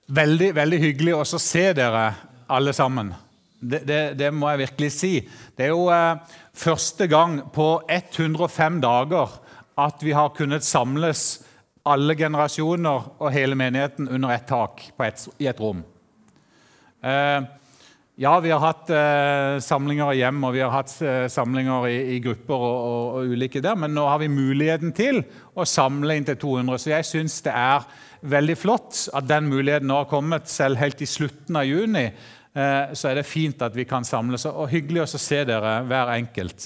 Veldig, veldig hyggelig også å se dere alle sammen. Det må jeg virkelig si. Det jo første gang på 105 dager at vi har kunnet samles alle generasjoner og hele menigheten under et tak i et rom. Ja, vi har hatt samlinger hjem, og vi har hatt samlinger i grupper og ulike der, men nå har vi muligheten til å samle inn til 200, så jeg synes det veldig flott at den muligheten nå har kommet, selv helt i slutten av juni, så det fint at vi kan samles, og hyggelig også å se dere hver enkelt.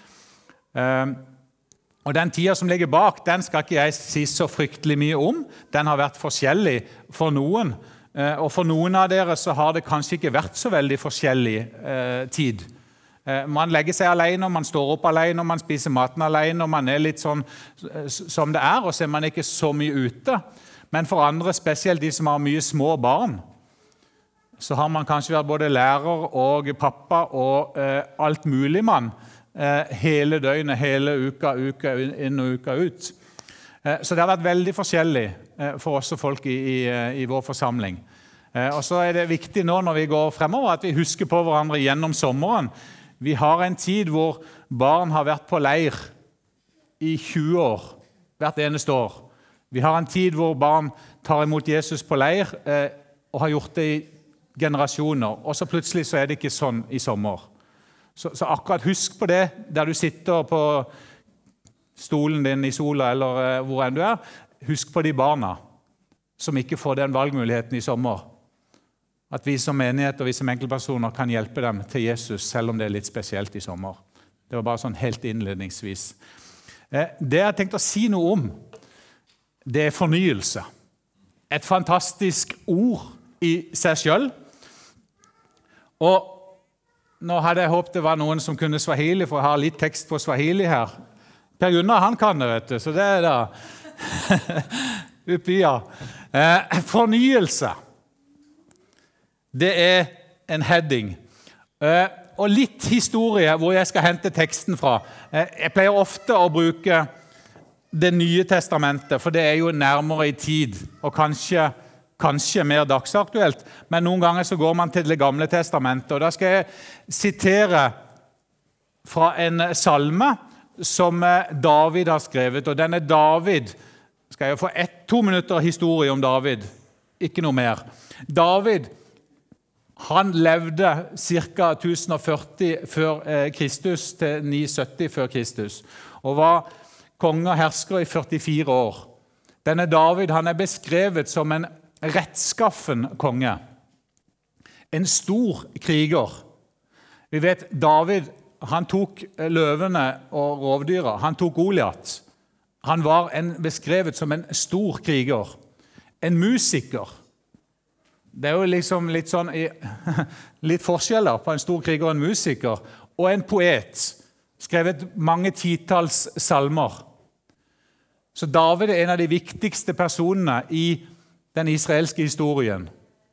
Og den tiden som ligger bak, den skal ikke jeg si så fryktelig mye om. Den har vært forskjellig for noen, og for noen av dere så har det kanskje ikke vært så veldig forskjellig tid. Man legger seg alene, man står opp alene, man spiser maten alene, og man litt sånn som det og så man ikke så mye ute. Men for andre, spesielt de som har mye små barn, så har man kanskje vært både lærer og pappa og alt mulig mann hele døgnet, hele uka inn og uka ut. Så det har vært veldig forskjellig for oss og folk i vår forsamling. Og så det viktig nå når vi går fremover at vi husker på hverandre gjennom sommeren. Vi har en tid hvor barn har vært på leir i 20 år, hvert eneste år. Vi har en tid hvor barn tar imot Jesus på leir og har gjort det i generasjoner, og så plutselig så det ikke sånn i sommer. Så akkurat husk på det, der du sitter på stolen din i sola, eller hvor enn du husk på de barna som ikke får den valgmuligheten i sommer. At vi som menighet og vi som enkeltpersoner kan hjelpe dem til Jesus, selv om det litt spesielt i sommer. Det var bare sånn helt innledningsvis. Det jeg har tenkt å si noe om, det fornyelse. Et fantastisk ord i seg selv. Og nå hadde jeg håpet det var noen som kunne swahili, for jeg har litt tekst på swahili her. Per Gunnar, han kan det, vet du, så det da. Uppia. Fornyelse. Det en heading. Og litt historie hvor jeg skal hente teksten fra. Jeg pleier ofte å bruke det nye testamentet, for det jo nærmere i tid, og kanskje mer dagsaktuelt, men noen ganger så går man til det gamle testamentet, og da skal jeg sitere fra en salme som David har skrevet, og denne David, skal jeg få 2 minutter historie om David, ikke noe mer. David, han levde ca. 1040 før Kristus til 970 før Kristus, og var konge og hersker i 44 år. Denne David, han beskrevet som en rettskaffen konge, en stor kriger. Vi vet David, han tok løvene og rovdyra, han tok Goliat. Han var beskrevet som en stor kriger, en musiker. Det jo liksom litt sånn litt forskjeller på en stor kriger og en musiker, og en poet, skrevet mange titalls salmer. Så David en av de viktigste personene i den israelske historien.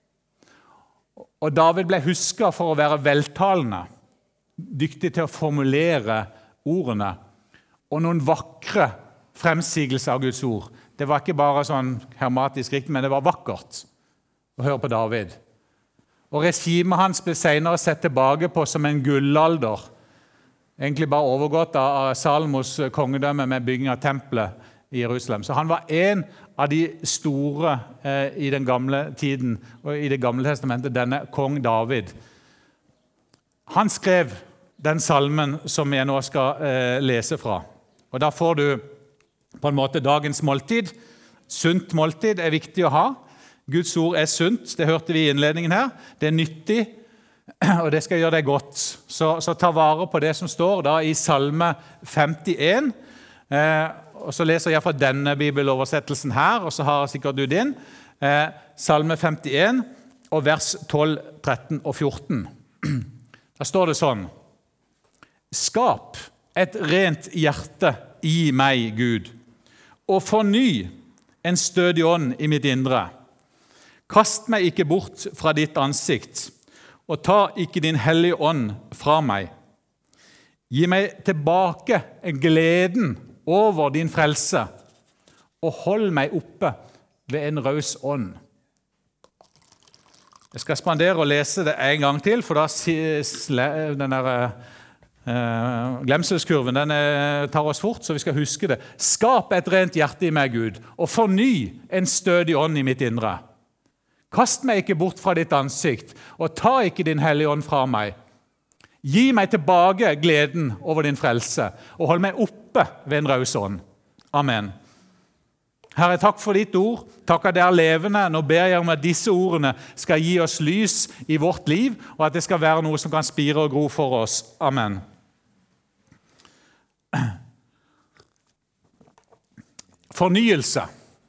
Og David ble husket for å være veltalende, dyktig til å formulere ordene, og noen vakre fremsigelser av Guds ord. Det var ikke bare sånn hermatisk riktig, men det var vakkert å høre på David. Og regimet hans ble senere sett tilbake på som en gullalder, egentlig bare overgått av Salomos kongedømme med bygging av tempelet i Jerusalem. Så han var en av de store i den gamle tiden, og i det gamle testamentet, denne kong David. Han skrev den salmen som jeg nå skal lese fra. Og da får du på en måte dagens måltid. Sunt måltid viktig å ha. Guds ord sunt, det hørte vi i innledningen her. Det nyttig, og det skal gjøre deg godt. Så ta vare på det som står da i Salme 51. Og så leser jeg fra denne bibeloversettelsen her, og så har sikkert du din. Salme 51, og vers 12, 13 og 14. Da står det sånn. Skap et rent hjerte i meg, Gud, og forny en stødig ånd i mitt indre. Kast meg ikke bort fra ditt ansikt, og ta ikke din hellige ånd fra meg. Gi meg tilbake gleden over din frelse, og hold meg oppe ved en raus ånd. Jeg skal spandere å lese det en gang til, for da den der glemselskurven den tar oss fort, så vi skal huske det. Skap et rent hjerte i meg, Gud, og forny en stødig ånd i mitt indre. Kast meg ikke bort fra ditt ansikt, og ta ikke din hellige ånd fra meg. Gi meg tilbake gleden over din frelse, og hold meg oppe ved en raus ånd. Amen. Herre, takk for ditt ord. Takk at det er levende. Nå ber jeg om at disse ordene skal gi oss lys i vårt liv, og at det skal være noe som kan spire og gro for oss. Amen. Fornyelse.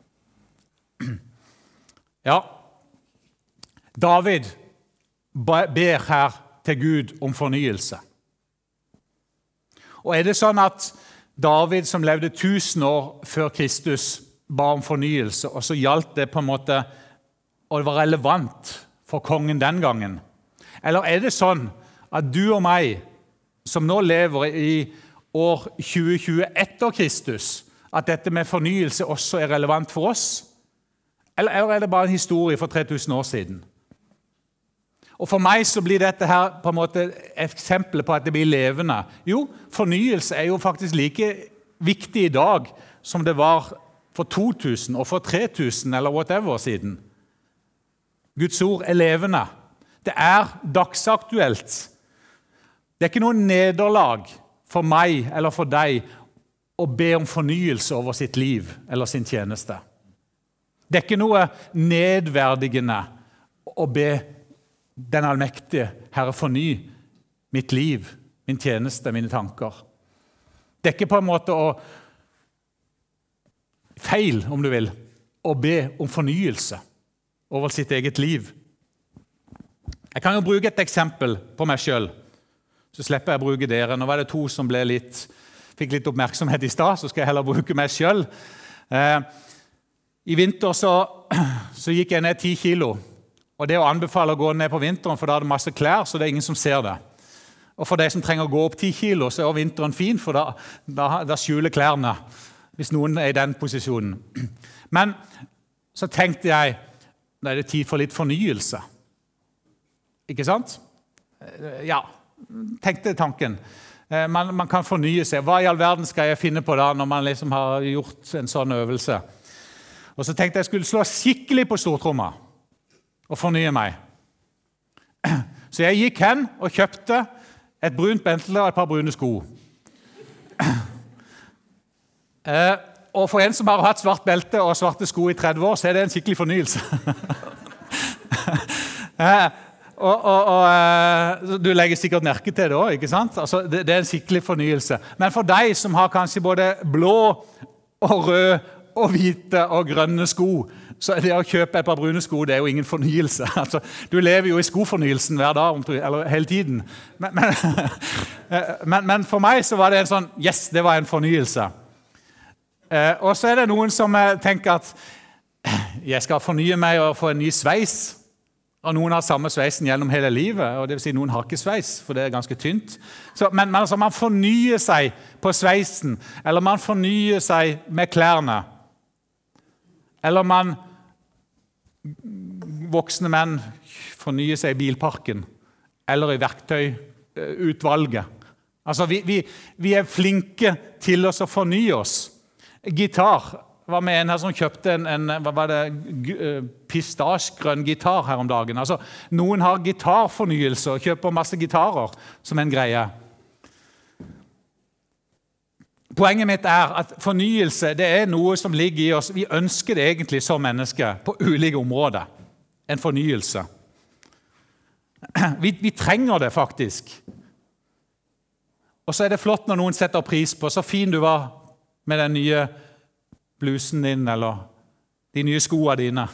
Ja, David ber her til Gud om fornyelse. Og er det sånn at David, som levde 1000 år før Kristus, ba om fornyelse, og så gjaldt det på en måte, og det var relevant for kongen den gangen? Eller er det sånn at du og meg, som nå lever i år 2020 etter Kristus, at dette med fornyelse også er relevant for oss? Eller er det bare en historie for 3000 år siden? Og for meg så blir dette her på en måte eksempler på at det blir levende. Jo, fornyelse er jo faktisk like viktig i dag som det var for 2000 og for 3000 eller whatever siden. Guds ord er levende. Det er dagsaktuelt. Det er ikke noe nederlag for meg eller for deg å be om fornyelse over sitt liv eller sin tjeneste. Det er ikke noe nedverdigende å be den allmektige Herre forny mitt liv, min tjeneste, mine tanker. Det er ikke på en måte feil, om du vil, å be om fornyelse over sitt eget liv. Jeg kan jo bruke et eksempel på meg selv, så slipper jeg å bruke dere. Nå var det 2 som fikk litt oppmerksomhet i stad, så skal jeg heller bruke meg selv. I vinter så gikk jeg ned 10 kilo, og det å anbefale å gå ned på vinteren, for da er det masse klær, så det er ingen som ser det. Og for de som trenger å gå opp 10 kilo, så er vinteren fin, for da skjuler klærne, hvis noen er i den posisjonen. Men så tenkte jeg, da er det tid for litt fornyelse. Ikke sant? Ja, tenkte tanken. Man kan fornye seg. Hva i all verden skal jeg finne på da, når man liksom har gjort en sånn øvelse? Og så tenkte jeg skulle slå skikkelig på stortromma og fornye meg. Så jeg gikk hen og kjøpte et brunt Bentley og et par brune sko. Og for en som har hatt svart belte og svarte sko i 30 år, så er det en skikkelig fornyelse. Du legger sikkert merke til det også, ikke sant? Altså, det er en skikkelig fornyelse. Men for deg som har kanskje både blå og rød og hvite og grønne sko, så det å kjøpe et par brune sko, det er jo ingen fornyelse. Altså, du lever jo i skofornyelsen hver dag, eller hele tiden. Men for meg så var det en sånn, yes, det var en fornyelse. Og så er det noen som tenker at jeg skal fornye meg og få en ny sveis. Og noen har samme sveisen gjennom hele livet, og det vil si noen har ikke sveis, for det er ganske tynt. Men altså, man fornyer seg på sveisen, eller man fornyer seg med klærne. Eller voksne menn fornyer seg i bilparken, eller i verktøyutvalget. Altså, vi er flinke til oss å fornye oss. Gitar. Det var med en her som kjøpte en pistasjegrønn gitar her om dagen. Altså, noen har gitarfornyelse og kjøper masse gitarer som en greie. Poenget mitt er at fornyelse, det er noe som ligger i oss. Vi ønsker det egentlig som mennesker på ulike områder. En fornyelse. Vi trenger det faktisk. Og så er det flott når noen setter pris på så fin du var med den nye blusen din, eller de nye skoene dine.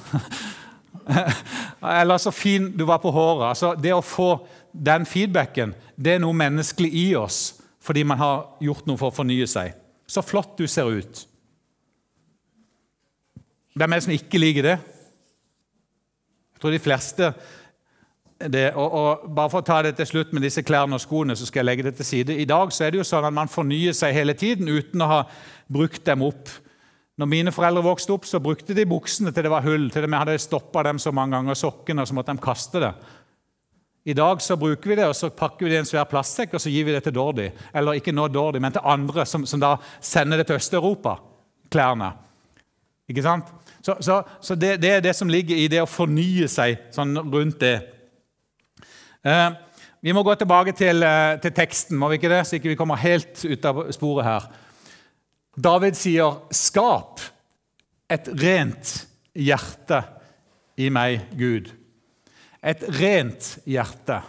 Eller så fin du var på håret. Altså, det å få den feedbacken, det er noe menneskelig i oss, fordi man har gjort noe for å fornye seg. Så flott du ser ut. Hvem er det som ikke liker det? Jeg tror de fleste det, og bare for å ta det til slutt med disse klærne og skoene, så skal jeg legge det til side. I dag så er det jo sånn at man fornyer seg hele tiden uten å ha brukt dem opp Når mine foreldre vokste opp, så brukte de buksene til det var hull, til de hadde stoppet dem så mange ganger, sokkene, og så måtte de kaste det. I dag så bruker vi det, og så pakker vi det i en svær plastsekk, og så gir vi det til Dordi. Eller ikke nå Dordi, men til andre som da sender det til Øst-Europa, klærne. Ikke sant? Så det er det som ligger i det å fornye seg sånn rundt det. Vi må gå tilbake til teksten, må vi ikke det? Så ikke vi kommer helt ut av sporet her. David sier, skap et rent hjerte i meg, Gud. Et rent hjerte.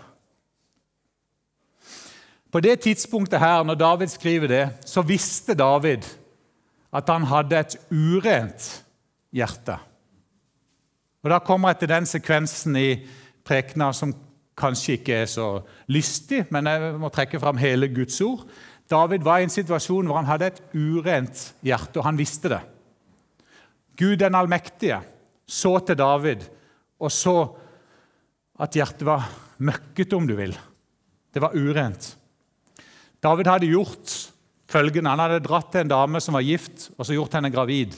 På det tidspunktet her, når David skriver det, så visste David at han hadde et urent hjerte. Og da kommer jeg til den sekvensen i prekena som kanskje ikke er så lystig, men jeg må trekke frem hele Guds ord. David var i en situasjon hvor han hadde et urent hjerte, og han visste det. Gud den allmektige så til David, og så at hjertet var møkket, om du vil. Det var urent. David hadde gjort følgende. Han hadde dratt til en dame som var gift, og så gjort henne gravid.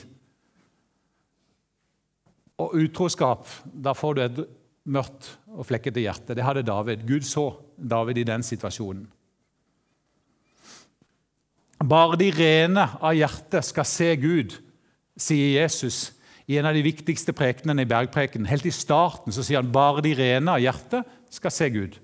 Og utroskap, da får du et mørkt og flekkete hjerte. Det hadde David. Gud så David i den situasjonen. Bare de rene av hjertet skal se Gud, sier Jesus i en av de viktigste prekenene i bergpreken. Helt i starten så sier han, bare de rene av hjertet skal se Gud.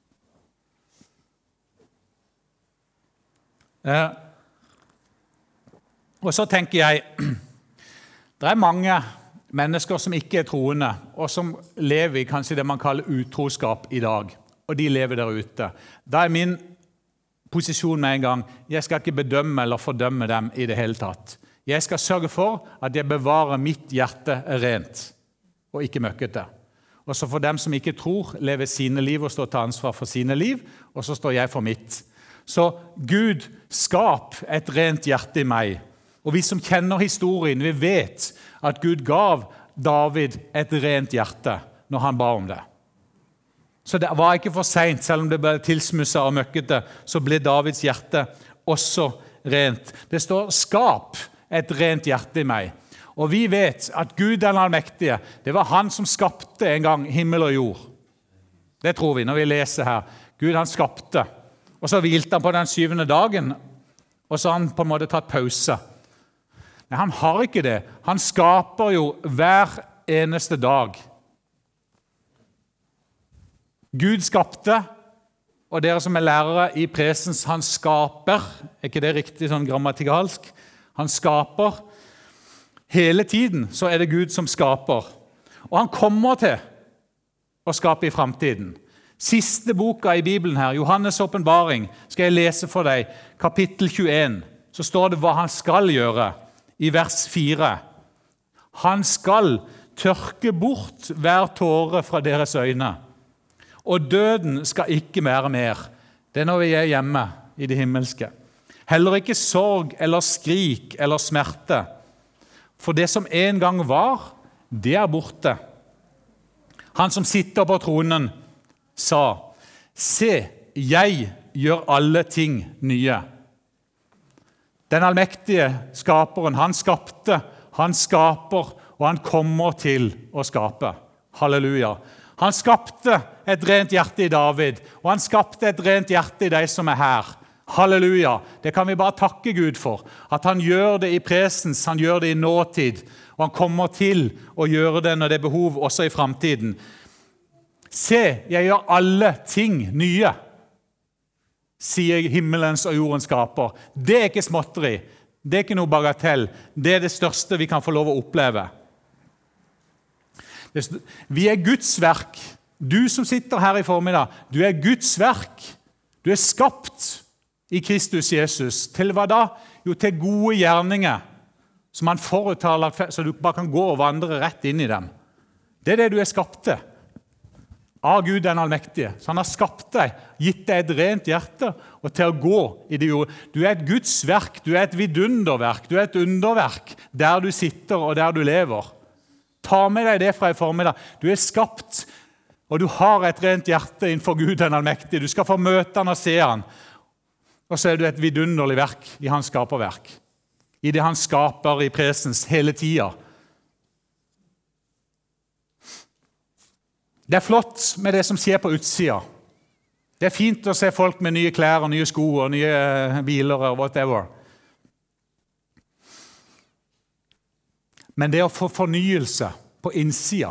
Og så tenker jeg, det er mange mennesker som ikke er troende, og som lever i kanskje det man kaller utroskap i dag, og de lever der ute. Da er min posisjon med en gang, jeg skal ikke bedømme eller fordømme dem i det hele tatt. Jeg skal sørge for at jeg bevarer mitt hjerte rent, og ikke møkkete. Og så for dem som ikke tror, lever sine liv og står til ansvar for sine liv, og så står jeg for mitt. Så Gud, skap et rent hjerte i meg. Og vi som kjenner historien, vi vet at Gud gav David et rent hjerte når han ba om det. Så det var ikke for sent, selv om det ble tilsmusset og møkkete, så ble Davids hjerte også rent. Det står, skap et rent hjerte i meg. Og vi vet at Gud den allmektige, det var han som skapte en gang himmel og jord. Det tror vi når vi leser her. Gud han skapte, og så hvilte han på den 7. dagen, og så har han på en måte tatt pause. Men han har ikke det. Han skaper jo hver eneste dag. Gud skapte, og dere som er lærere i presens, han skaper, er ikke det riktig sånn grammatikalsk? Han skaper, hele tiden så er det Gud som skaper, og han kommer til å skape i fremtiden. Siste boka i Bibelen her, Johannes åpenbaring, skal jeg lese for deg, kapittel 21, så står det hva han skal gjøre, i vers 4. Han skal tørke bort hver tåre fra deres øyne, og døden skal ikke være mer. Det er når vi er hjemme i det himmelske. Heller ikke sorg eller skrik eller smerte. For det som en gang var, det er borte. Han som sitter på tronen sa, se, jeg gjør alle ting nye. Den allmektige skaperen, han skapte, han skaper, og han kommer til å skape. Halleluja. Han skapte et rent hjerte i David, og han skapte et rent hjerte i deg som er her. Halleluja! Det kan vi bare takke Gud for. At han gjør det i presens, han gjør det i nåtid, og han kommer til å gjøre det når det er behov også i fremtiden. Se, jeg gjør alle ting nye, sier himmelens og jordens skaper. Det er ikke småtteri, det er ikke noe bagatell, det er det største vi kan få lov å oppleve. Vi er Guds verk. Du som sitter her i formiddag, du er Guds verk. Du er skapt i Kristus Jesus. Til hva da? Jo, til gode gjerninger, som han forut har lagt, så du bare kan gå og vandre rett inn i dem. Det er det du er skapt til. Av Gud den allmektige. Så han har skapt deg, gitt deg et rent hjerte, og til å gå i det jordet. Du er et Guds verk, du er et vidunderverk, du er et underverk, der du sitter og der du lever. Ta med deg det fra i formiddag. Du er skapt, og du har et rent hjerte innenfor Gud den allmektige. Du skal få møte han og se han. Og så er du et vidunderlig verk i hans skaperverk. i det han skaper i presens hele tiden. Det flott med det som skjer på utsida. Det fint å se folk med nye klær og nye sko og nye biler og whatever. Men det å få fornyelse på innsida,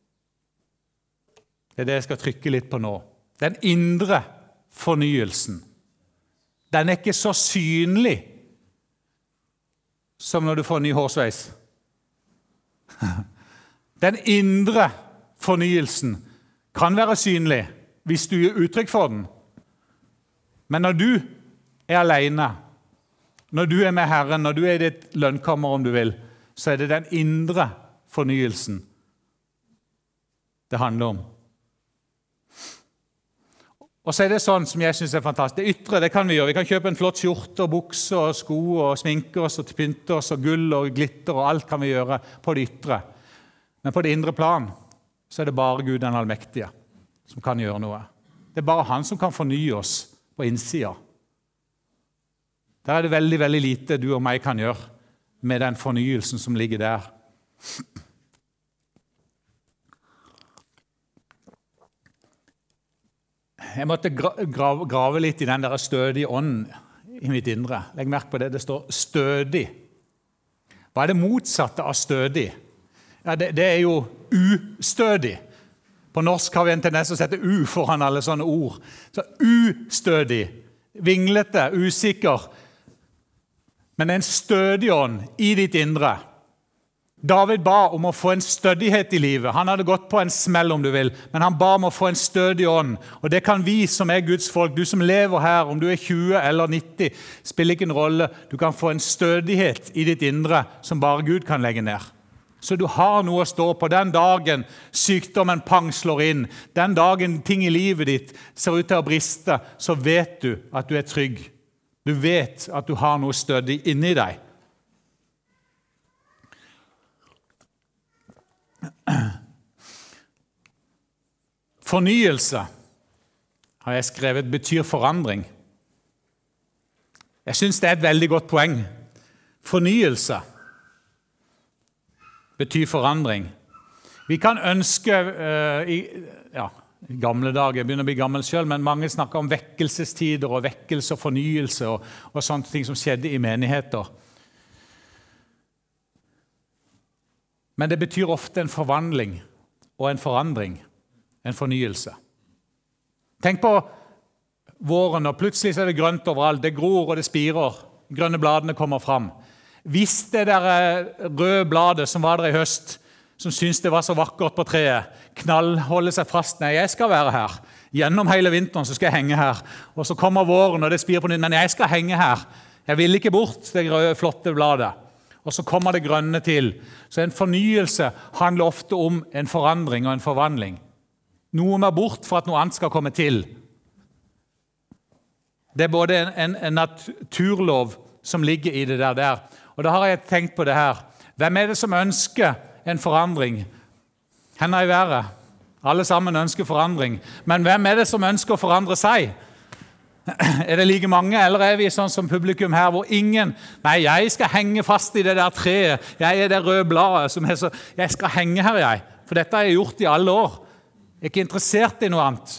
det det jeg skal trykke litt på nå. Den indre fornyelsen. Den ikke så synlig som når du får ny hårsveis. Den indre fornyelsen kan være synlig hvis du gir uttrykk for den. Men når du er alene, når du er med Herren, når du er i ditt lønnkammer om du vil, så er det den indre fornyelsen det handler om. Og så er det sånn som jeg synes er fantastisk. Det ytre, det kan vi gjøre. Vi kan kjøpe en flott skjorte og bukser og sko og sminke oss og pynte oss og gull og glitter og alt kan vi gjøre på det ytre. Men på det indre plan så er det bare Gud den allmektige som kan gjøre noe. Det er bare han som kan fornye oss på innsida. Der er det veldig, veldig lite du og meg kan gjøre med den fornyelsen som ligger der. Jeg måtte grave litt i den der stødige ånden i mitt indre. Legg merke på det, det står stødig. Hva er det motsatte av stødig? Ja, det er jo ustødig. På norsk har vi en tendens til å sette U foran alle sånne ord. Så ustødig, vinglete, usikker. Men en stødig ånd i ditt indre. David ba om å få en stødighet i livet. Han hadde gått på en smell om du vil, men han ba om å få en stødig ånd. Og det kan vi som er Guds folk, du som lever her, om du er 20 eller 90, spiller ikke en rolle. Du kan få en stødighet i ditt indre som bare Gud kan legge ned. Så du har noe å stå på den dagen sykdommen pang slår inn, den dagen ting i livet ditt ser ut til å briste, så vet du at du er trygg. Du vet at du har noe stødig inni deg. Fornyelse, har jeg skrevet, betyr forandring. Jeg synes det er et veldig godt poeng. Fornyelse betyr forandring. Vi kan ønske, i gamle dager, jeg begynner å bli gammel selv, men mange snakker om vekkelsestider og vekkelse og fornyelse og sånne ting som skjedde i menigheter. Men det betyr ofte en forvandling og en forandring, en fornyelse. Tenk på våren, og plutselig er det grønt overalt, det gror og det spirer, grønne bladene kommer fram. Hvis det der røde bladet som var der i høst, som syntes det var så vakkert på treet, holder seg fast, nei, jeg skal være her. Gjennom hele vinteren så skal jeg henge her. Og så kommer våren og det spirer på nytt, men jeg skal henge her. Jeg vil ikke bort det røde, flotte bladet. Og så kommer det grønne til. Så en fornyelse handler ofte om en forandring og en forvandling. Noe må bort for at noe annet skal komme til. Det er både en naturlov som ligger i det der. Og da har jeg tenkt på det her. Hvem er det som ønsker en forandring? Hender i været. Alle sammen ønsker forandring. Men hvem er det som ønsker å forandre seg? Er det like mange, eller er vi sånn som publikum her, hvor ingen, nei, jeg skal henge fast i det der treet, jeg er det røde bladet, som er så, jeg skal henge her, jeg, for dette har jeg gjort i alle år. Jeg er ikke interessert i noe annet.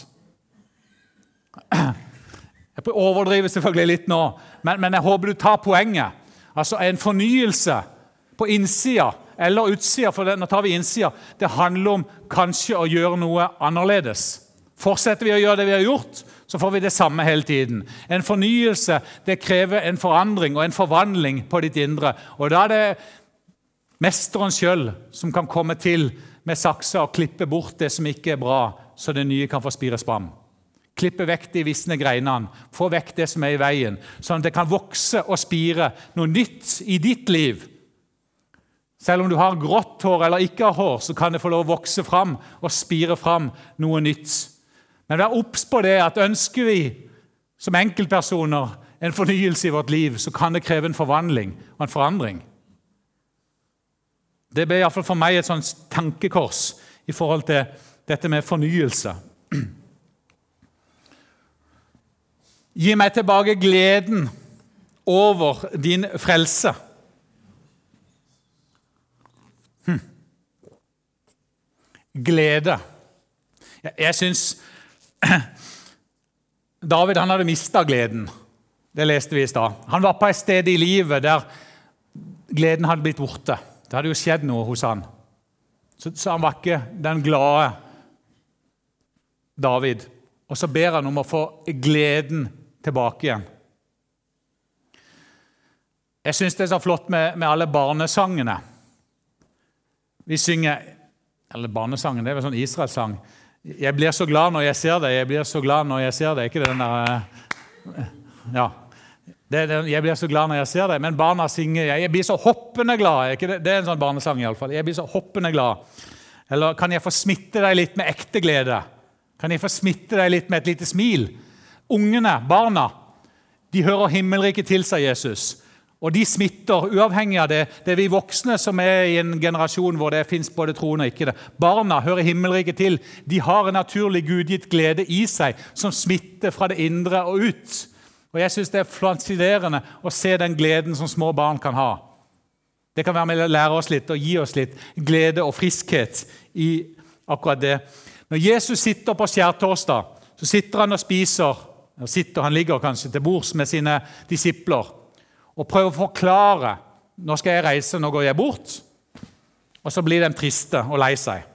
Jeg overdriver selvfølgelig litt nå, men jeg håper du tar poenget. Altså en fornyelse på innsida, eller utsida, for nå tar vi innsida, det handler om kanskje å gjøre noe annerledes. Fortsetter vi å gjøre det vi har gjort, så får vi det samme hele tiden. En fornyelse, det krever en forandring og en forvandling på ditt indre. Og da er det mesteren selv som kan komme til med saksa og klippe bort det som ikke er bra, så det nye kan få spires fram. Klippe vekk de visne greinene, få vekk det som er i veien, sånn at det kan vokse og spire noe nytt i ditt liv. Selv om du har grått hår eller ikke har hår, så kan det få lov å vokse fram og spire fram noe nytt. Men vær obs på det at ønsker vi som enkeltpersoner en fornyelse i vårt liv, så kan det kreve en forvandling og en forandring. Det ble i hvert fall for meg et sånt tankekors i forhold til dette med fornyelse. Gi meg tilbake gleden over din frelse. glede. Jeg synes David han hadde mistet gleden. Det leste vi i stad. Han var på et sted i livet der gleden hadde blitt borte. Det hadde jo skjedd noe hos han. Så han var ikke den glade David. Og så ber han om å få gleden tilbake igjen. Jeg synes det er så flott med alle barnesangene. Vi synger, eller barnesangen, det er vel sånn Israelsang. Jeg blir så glad når jeg ser deg, jeg blir så glad når jeg ser deg. Ikke det den der, ja. Jeg blir så glad når jeg ser deg, men barna synger, jeg blir så hoppende glad. Ikke det? Det er en sånn barnesang i alle fall. Jeg blir så hoppende glad. Eller kan jeg få smitte deg litt med ekte glede? Kan jeg få smitte deg litt med et lite smil? Ungene, barna, de hører himmelriket til seg, Jesus. Og de smitter, uavhengig av det. Det er vi voksne som er i en generasjon hvor det finnes både troende og ikke det. Barna hører himmelriket til. De har en naturlig gudgitt glede i seg, som smitter fra det indre og ut. Og jeg synes det er fascinerende å se den gleden som små barn kan ha. Det kan være med å lære oss litt og gi oss litt glede og friskhet i akkurat det. Når Jesus sitter på skjærtorsdag, så sitter han og spiser, han ligger kanskje til bords med sine disipler, og prøver å forklare, nå skal jeg reise, nå går jeg bort, og så blir de triste og lei seg.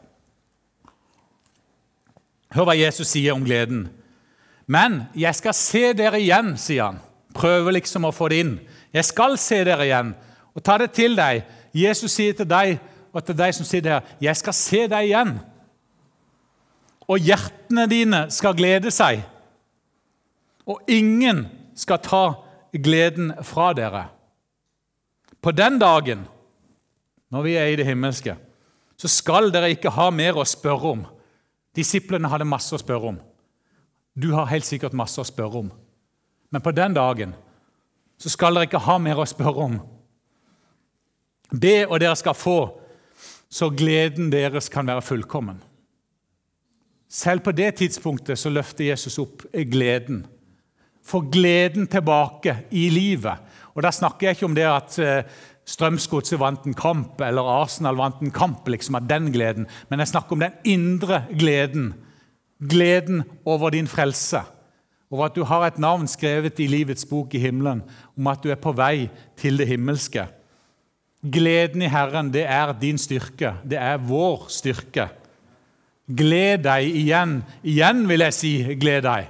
Hør hva Jesus sier om gleden. Men jeg skal se dere igjen, sier han. Prøver liksom å få det inn. Jeg skal se dere igjen, og ta det til deg. Jesus sier til deg, og til deg som sitter her, jeg skal se deg igjen. Og hjertene dine skal glede seg, og ingen skal ta gleden fra dere. På den dagen, når vi er i det himmelske, så skal dere ikke ha mer å spørre om. Disiplene hadde masse å spørre om. Du har helt sikkert masse å spørre om. Men på den dagen så skal dere ikke ha mer å spørre om. Be, og dere skal få, så gleden deres kan være fullkommen. Selv på det tidspunktet så løfter Jesus opp gleden. Få gleden tilbake i livet. Og da snakker jeg ikke om det at Strømsgodset vant en kamp, eller Arsenal vant en kamp, liksom av den gleden. Men jeg snakker om den indre gleden. Gleden over din frelse, over at du har et navn skrevet i livets bok i himmelen, om at du er på vei til det himmelske. Gleden i Herren, det er din styrke, det er vår styrke. Gled deg igjen, igjen vil jeg si, gled deg.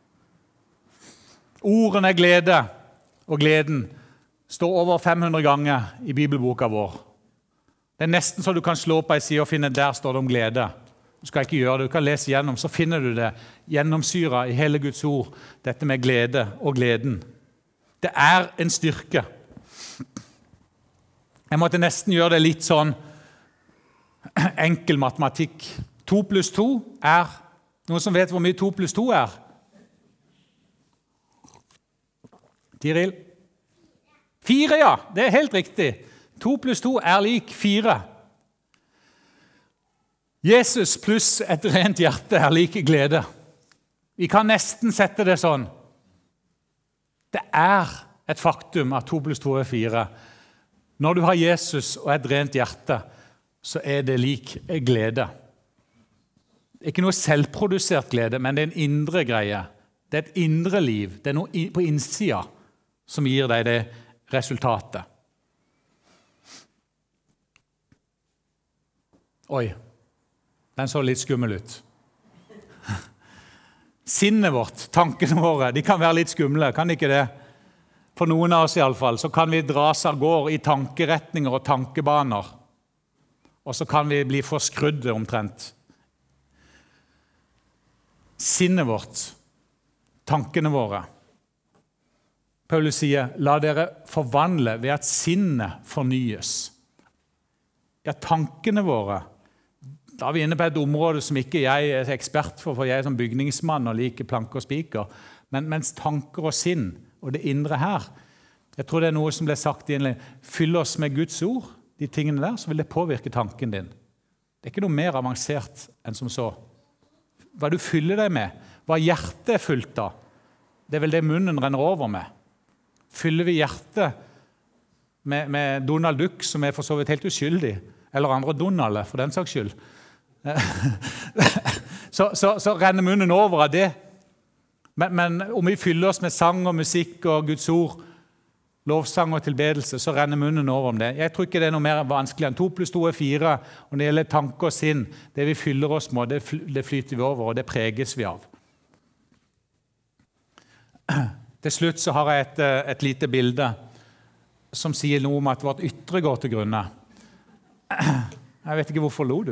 Ordene glede og gleden står over 500 ganger i bibelboka vår. Det er nesten så du kan slå på en side og finne der står det om glede. Du skal ikke gjøre det, du kan lese gjennom, så finner du det gjennomsyra i hele Guds ord, dette med glede og gleden. Det er en styrke. Jeg måtte nesten gjøre det litt sånn enkel matematikk. 2 pluss 2 er, noen som vet hvor mye 2 pluss 2 er? Tiril? 4, ja, det er helt riktig. 2 pluss 2 er lik 4. Jesus pluss et rent hjerte er lik glede. Vi kan nesten sette det sånn. Det er et faktum at 2 pluss 2 er 4. Når du har Jesus og et rent hjerte, så er det lik glede. Det er ikke noe selvprodusert glede, men det er en indre greie. Det er et indre liv. Det er noe på innsida som gir deg det resultatet. Oi. Den så litt skummel ut. Sinnet vårt, tankene våre, de kan være litt skumle, kan ikke det? For noen av oss i alle fall, så kan vi dras av gård i tankeretninger og tankebaner. Og så kan vi bli forskrudde omtrent. Sinnet vårt, tankene våre. Paulus sier, la dere forvandle ved at sinnet fornyes. Ja, tankene våre. Da er vi inne på et område som ikke jeg er ekspert for jeg er som bygningsmann og liker planker og spiker. Men mens tanker og sinn og det indre her, jeg tror det er noe som ble sagt i fyll oss med Guds ord, de tingene der, så vil det påvirke tanken din. Det er ikke noe mer avansert enn som så. Hva du fyller deg med, hva hjertet er fullt av, det er vel det munnen renner over med. Fyller vi hjertet med Donald Duck, som er for så vidt helt uskyldig, eller andre Donald, for den saks skyld, så renner munnen over av det. Men om vi fyller oss med sang og musikk og Guds ord, lovsang og tilbedelse, så renner munnen over om det. Jeg tror ikke det er noe mer vanskelig enn 2 + 2 er 4, og når det gjelder tanker og sinn, det vi fyller oss med, det flyter vi over, og det preges vi av. Til slutt så har jeg et lite bilde som sier noe om at vårt ytre går til grunne. Jeg vet ikke hvorfor lo du.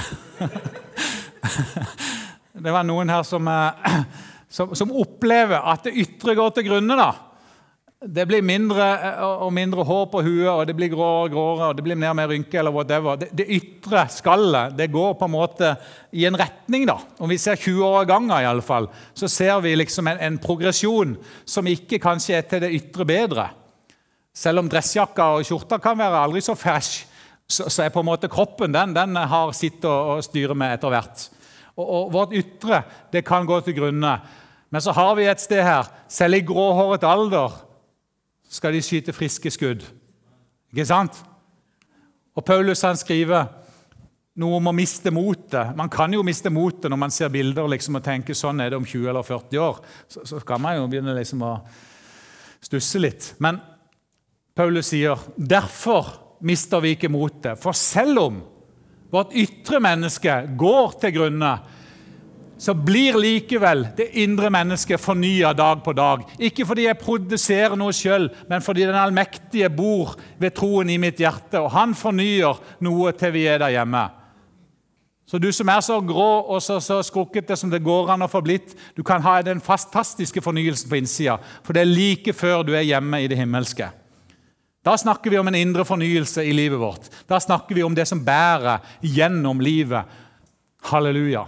Det var noen her som opplever at det ytre går til grunne da. Det blir mindre og mindre hår på huet, og det blir gråere og gråere, og det blir mer og mer rynke, eller whatever. Det ytre skallet, det går på en måte i en retning da. Om vi ser 20 år ganger i alle fall, så ser vi liksom en progresjon som ikke kanskje er til det ytre bedre. Selv om dressjakka og skjorta kan være aldri så fresh, så er på en måte kroppen, den har sitt å styre med etter hvert. Og vårt ytre, det kan gå til grunne. Men så har vi et sted her, selv i gråhåret alder, skal de skyte friske skudd. Ikke sant? Og Paulus han skriver noe om å miste motet. Man kan jo miste motet når man ser bilder liksom, og tenker sånn er det om 20 eller 40 år. Så kan man jo begynne liksom, å stusse litt. Men Paulus sier, derfor mister vi ikke motet. For selv om vårt ytre menneske går til grunne, så blir likevel det indre mennesket fornyet dag på dag. Ikke fordi jeg produserer noe selv, men fordi den allmektige bor ved troen i mitt hjerte, og han fornyer noe til vi er der hjemme. Så du som er så grå og så skrukkete som det går an å få blitt, du kan ha den fantastiske fornyelsen på innsiden, for det er like før du er hjemme i det himmelske. Da snakker vi om en indre fornyelse i livet vårt. Da snakker vi om det som bærer gjennom livet. Halleluja.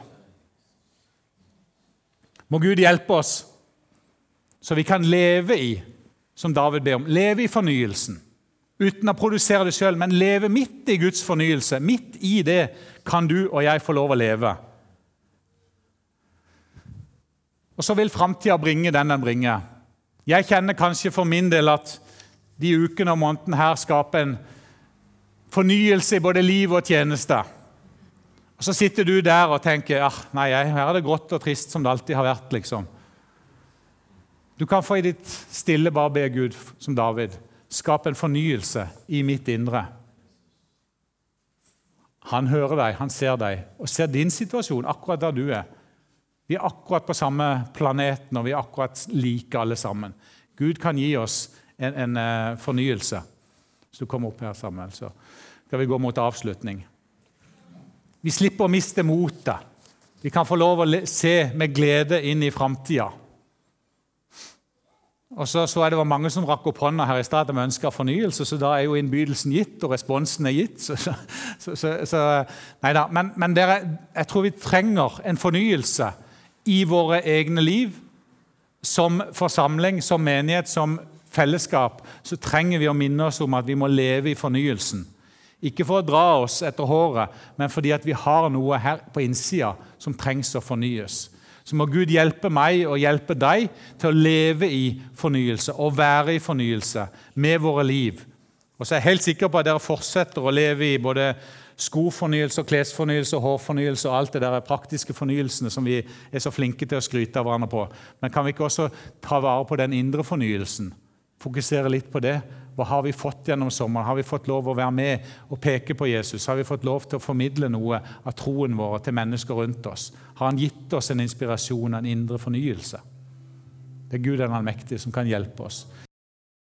Må Gud hjelpe oss, så vi kan leve i, som David ber om, leve i fornyelsen, uten å produsere det selv, men leve midt i Guds fornyelse. Midt i det kan du og jeg få lov å leve. Og så vil fremtiden bringe den bringer. Jeg kjenner kanskje for min del at de ukene og månedene her skaper en fornyelse i både liv og tjeneste. Og så sitter du der og tenker, nei, her er det grått og trist som det alltid har vært, liksom. Du kan få i ditt stille bare be Gud, som David, skape en fornyelse i mitt indre. Han hører deg, han ser deg, og ser din situasjon akkurat der du er. Vi er akkurat på samme planeten, og vi er akkurat like alle sammen. Gud kan gi oss en fornyelse. Så du kommer opp her sammen, så skal vi gå mot avslutning. Vi slipper å miste motet. Vi kan få lov å se med glede inn i fremtiden. Og så er det mange som rakk opp hånda her i stedet de ønsker fornyelse, så da er jo innbydelsen gitt, og responsen er gitt. Neida. Men jeg tror vi trenger en fornyelse i våre egne liv, som forsamling, som menighet, som fellesskap, så trenger vi å minne oss om at vi må leve i fornyelsen. Ikke for å dra oss etter håret, men fordi at vi har noe her på innsiden som trengs å fornyes. Så må Gud hjelpe meg og hjelpe deg til å leve i fornyelse og være i fornyelse med våre liv. Og så er jeg helt sikker på at dere fortsetter å leve i både skofornyelse og klesfornyelse og hårfornyelse og alt det der praktiske fornyelsene som vi er så flinke til å skryte av hverandre på. Men kan vi ikke også ta vare på den indre fornyelsen? Fokusere litt på det. Hva har vi fått gjennom sommeren? Har vi fått lov å være med og peke på Jesus? Har vi fått lov til å formidle noe av troen vår til mennesker rundt oss? Har han gitt oss en inspirasjon, en indre fornyelse? Det er Gud den allmektige som kan hjelpe oss.